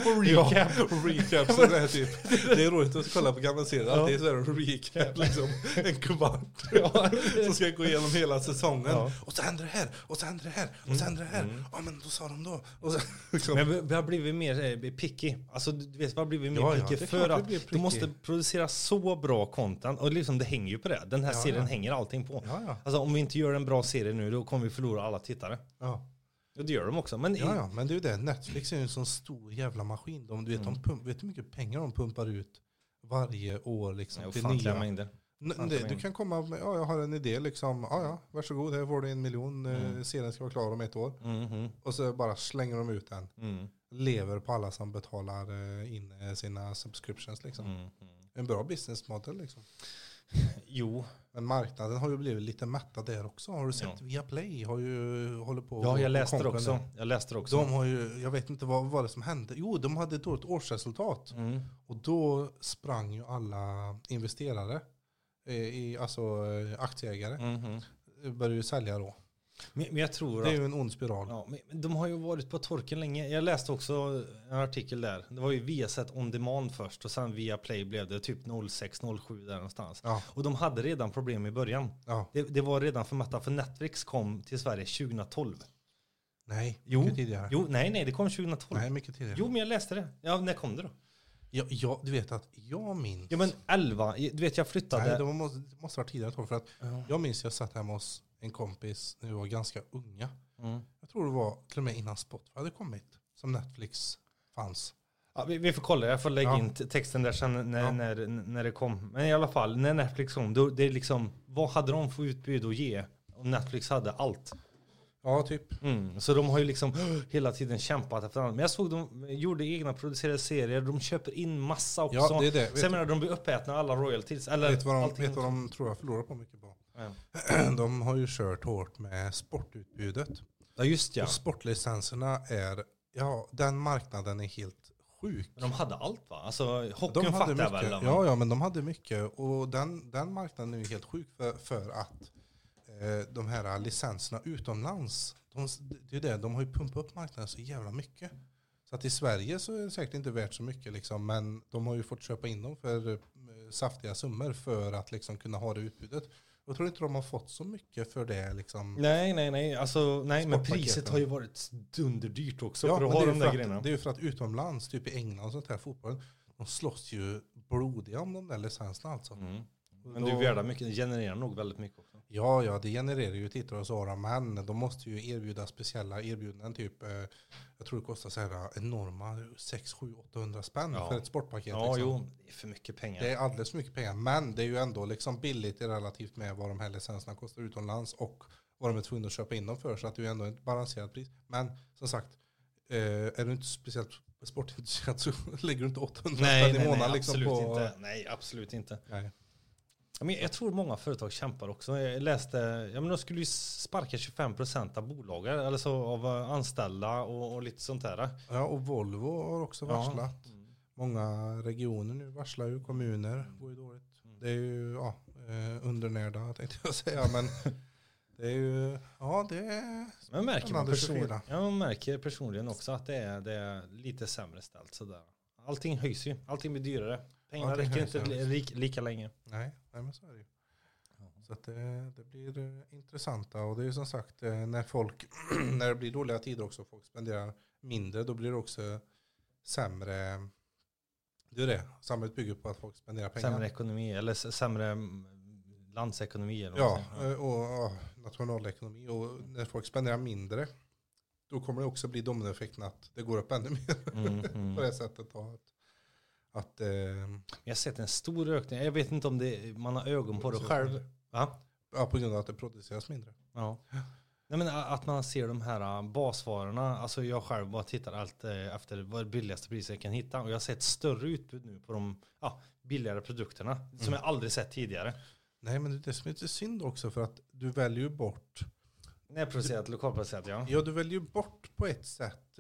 Recap. Så det är typ. Det är roligt att kolla på gamla serier. Alltid så är det en recap, liksom. En kvart. Så ska jag gå igenom hela säsongen. Ja. Och så händer det här. Och så händer det här. Och så händer det här. Ja, men då sa de då. Och så, liksom. Men vi har blivit mer picky. Alltså, du vet, vi har blivit mer picky för att du måste producera så bra content. Och liksom, det hänger ju på det. Den här serien hänger allting på. Ja. Alltså, om vi inte gör en bra serie nu, då kommer vi förlora alla tittare. Ja. Och det gör de också. Men men det är ju det. Netflix är ju en sån stor jävla maskin. De vet hur mycket pengar de pumpar ut varje år. Liksom, till nya mängder. Du kan komma med, jag har en idé liksom. Varsågod, här får du 1 miljon. Serien ska vara klar om 1 år. Och så bara slänger de ut den. Lever på alla som betalar in sina subscriptions liksom. En bra business model liksom. Jo. Men marknaden har ju blivit lite mättad där också. Har du sett Viaplay har ju håller på. Ja, jag läste det också. De har ju, jag vet inte vad var det som hände. Jo, de hade ett dåligt årsresultat. Och då sprang ju alla investerare, alltså aktieägare, började ju sälja då. Men jag tror det är ju en ond spiral. Ja, men de har ju varit på torken länge. Jag läste också en artikel där. Det var ju Viasat On Demand först och sen Viaplay blev det typ 06-07 där någonstans. Ja. Och de hade redan problem i början. Ja. Det var redan för matta, för Netflix kom till Sverige 2012. Nej, mycket tidigare. Jo, nej, det kom 2012. Nej, mycket tidigare. Jo, men jag läste det. Ja, när kom det då? Ja, du vet att jag minns. Ja, men 11. Du vet, jag flyttade. Nej, det måste vara tidigare 12 för att jag minns jag satt hemma hos en kompis när vi var ganska unga. Jag tror det var till och med innan Spotify hade kommit som Netflix fanns. Ja, vi får kolla, jag får lägga in texten där sen när det kom. Men i alla fall, när Netflix kom, då, det är liksom, vad hade de för utbud att ge? Och Netflix hade allt. Ja, typ. Så de har ju liksom hela tiden kämpat efter annat. Men jag såg de gjorde egna producerade serier. De köper in massa också. Ja, det är det. Sen menar de blir uppätna alla royalties. Eller vet vad de tror jag förlorar på mycket på? Ja. De har ju kört hårt med sportutbudet. Ja, just ja. Och sportlicenserna är, den marknaden är helt sjuk. Men de hade allt va? Alltså hockeyn De hade fattar mycket, väl? ja, men de hade mycket. Och den marknaden är ju helt sjuk för att de här licenserna utomlands, det är det, de har ju pumpat upp marknaden så jävla mycket. Så att i Sverige så är det säkert inte värt så mycket liksom, men de har ju fått köpa in dem för saftiga summor för att liksom kunna ha det utbudet. Jag tror inte de har fått så mycket för det liksom. Nej. Alltså, nej, men priset har ju varit dunderdyrt också för att ha de där grejerna. Det är ju för att utomlands, typ i England och sånt här fotboll, de slåss ju blodiga om de där licenserna alltså. Men det är värda mycket, det genererar nog väldigt mycket också. Ja, det genererar ju tittare och sådana, men de måste ju erbjuda speciella erbjudanden typ, jag tror det kostar så här enorma 600-800 spänn för ett sportpaket. Ja, liksom. det är för mycket pengar. Det är alldeles för mycket pengar, men det är ju ändå liksom billigt i relativt med vad de här licenserna kostar utomlands och vad de är tvungna att köpa in dem för, så att det är ju ändå ett balanserat pris. Men som sagt, är du inte speciellt sportintresserad så lägger du inte 800 spänn i månaden. Liksom absolut på... inte. Nej, absolut inte. Nej. Men jag tror många företag kämpar också. Jag läste, de skulle ju sparka 25% av bolagen, eller så av anställda och lite sånt där. Ja, och Volvo har också varslat. Många regioner nu varslar ju, kommuner går ju dåligt. Det är ju undernärda tänkte jag säga, men det är ju, det är man märker personligen också att det är lite sämre ställt sådär. Allting höjs ju, allting blir dyrare. Pengarna räcker inte lika länge. Nej, men så är det ju. Så att det blir intressanta, och det är ju som sagt när det blir dåliga tider också, folk spenderar mindre, då blir det också sämre. Det är det. Samhället bygger på att folk spenderar pengar. Sämre ekonomi eller sämre landsekonomi. Eller och nationalekonomi. Och när folk spenderar mindre, då kommer det också bli dominoeffekten att det går upp ännu mer på det sättet. Jag har sett en stor ökning. Jag vet inte om man har ögon på det själv. Va? Ja, på grund av att det produceras mindre. Ja. Nej, men att man ser de här basvarorna. Alltså jag själv bara tittar allt efter vad det billigaste priset jag kan hitta. Och jag har sett större utbud nu på de billigare produkterna. Som jag aldrig sett tidigare. Nej, men det är lite synd också, för att du väljer ju bort. Närproducerat, lokalproducerat, ja. Ja, du väljer ju bort på ett sätt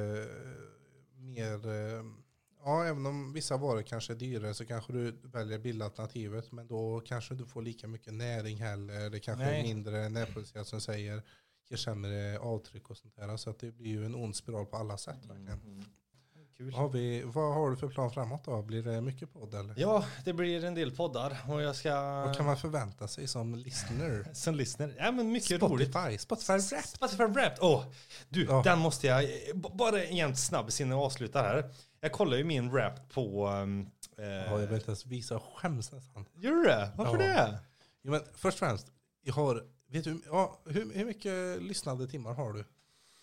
mer. Även om vissa varor kanske är dyrare så kanske du väljer billalternativet, men då kanske du får lika mycket näring heller. Det kanske är mindre närproducerat som säger, ger sämre avtryck och sånt där. Så att det blir ju en ond spiral på alla sätt verkligen. Kul. Vad har du för plan framåt då? Blir det mycket podd eller? Ja, det blir en del poddar och Vad kan man förvänta sig som listener? Som listener? Ja, men mycket Spotify roligt. Spotify Wrapped. Den måste jag bara igen snabb innan jag avslutar här. Jag kollar ju min Wrapped på jag vill inte ens visa, skäms nästan. Gör du det? Varför det? Jo, men först och främst, vet du, hur mycket lyssnade timmar har du?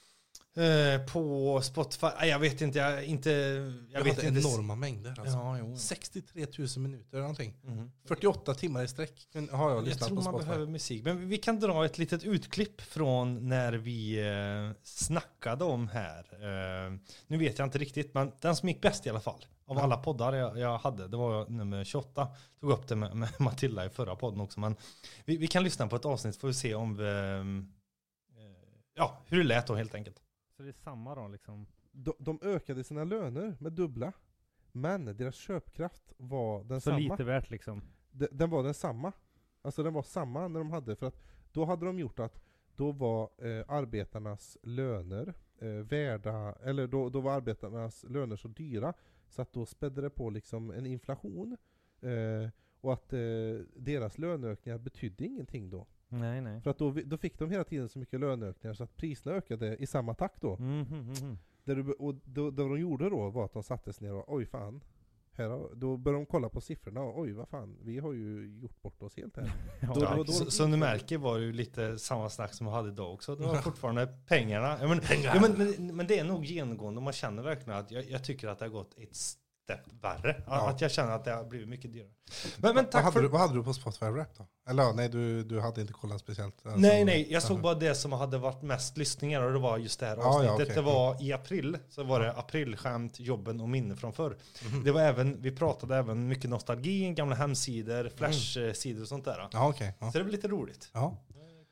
På Spotify, jag vet inte, jag vet inte. Enorma mängder alltså. 63 000 minuter eller någonting. 48 timmar i sträck har jag lyssnat på Spotify. Jag tror man behöver musik, men vi kan dra ett litet utklipp från när vi snackade om här. Nu vet jag inte riktigt, men den som gick bäst i alla fall av alla poddar jag hade, det var nummer 28. Tog upp det med Matilda i förra podden också, men vi kan lyssna på ett avsnitt för att se om hur det lät då helt enkelt. Så det är samma då liksom. De ökade sina löner med dubbla, men deras köpkraft var densamma. Så lite värt liksom. Den var densamma. Alltså den var samma när de hade, för att då hade de gjort att då var arbetarnas löner värda, eller då var arbetarnas löner så dyra så att då spädde det på liksom en inflation och att deras löneökningar betydde ingenting då. Nej. För att då fick de hela tiden så mycket löneökningar så att priserna ökade i samma takt då. Och det de gjorde då var att de sattes ner och oj fan, då började de kolla på siffrorna och oj vad fan, vi har ju gjort bort oss helt här. Som du märker var det ju lite samma snack som jag hade idag också. Det var fortfarande pengarna. Men det är nog genomgående. Man känner verkligen att jag tycker att det har gått ett värre. Att jag känner att det har blivit mycket dyrare. Men tack vad hade du på Spotify Rap då? Eller nej, du hade inte kollat speciellt. Alltså, nej, jag såg bara det som hade varit mest lyssningar och det var just det här avsnittet. Okay. Det var i april, så var det aprilskämt, jobben och minne från förr. Det var vi pratade även mycket nostalgi, gamla hemsidor, flashsidor och sånt där. Okay. Så det var lite roligt. Ja.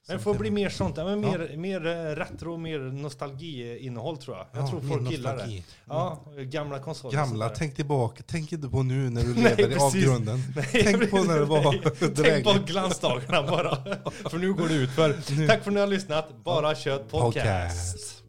Men det får bli mer sånt, men mer retro, mer nostalgi-innehåll tror jag. Jag tror folk gillar det. Ja, gamla konsoler. Gamla, tänk tillbaka. Tänk inte på nu när du lever i avgrunden. Tänk på när det var tänk på glansdagarna bara. För nu går det ut för. Tack för att ni har lyssnat. Bara kött podcast.